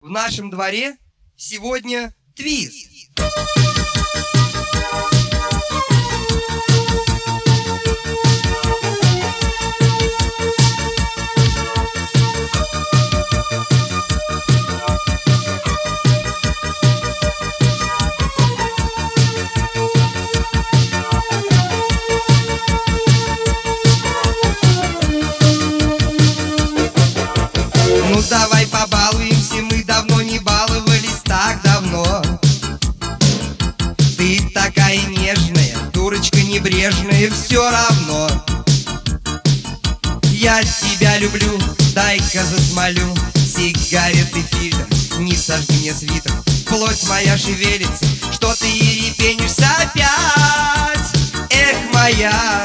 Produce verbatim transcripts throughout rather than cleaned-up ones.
В нашем дворе сегодня твист. Ну давай побалуемся, мы давно не баловались так давно. Ты такая нежная, дурочка небрежная, все равно. Я тебя люблю, дай-ка засмолю сигареты, фильтр, не сожги мне свитер. Плоть моя шевелится, что ты ерепенишься опять. Эх, моя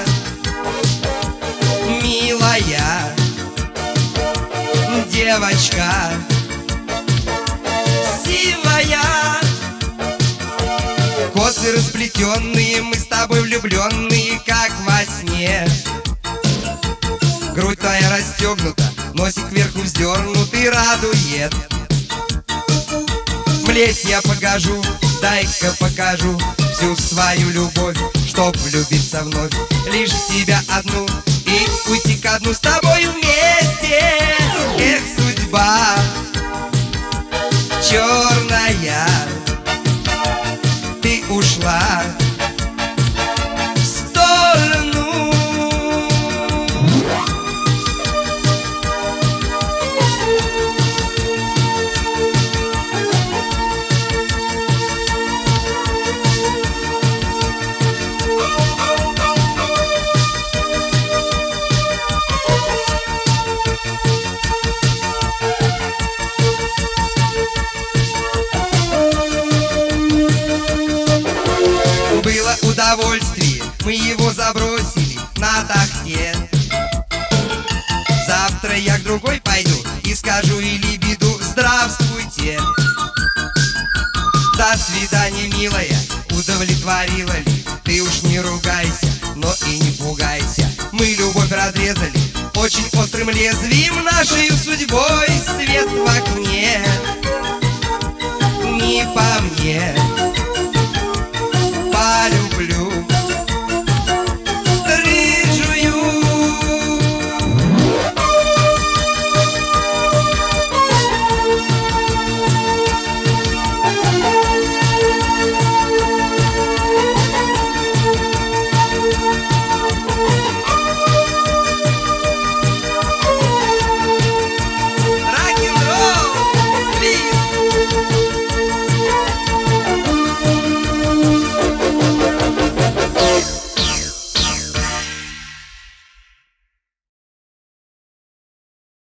милая девочка сивая, косы расплетенные, мы с тобой влюбленные, как во сне. Грудь твоя расстегнута, носик кверху вздернут и радует. Млеть я покажу, дай-ка покажу всю свою любовь, чтоб влюбиться вновь лишь в тебя одну и уйти ко дну с тобой вместе. Эх, судьба черная, ты ушла в сторону. Было удовольствие, мы его забросили на тахте. Завтра я к другой пойду и скажу или беду: здравствуйте. До свидания, милая, удовлетворила ли? Ты уж не ругайся, но и не пугайся. Мы любовь разрезали очень острым лезвием, нашей судьбой свет в окне.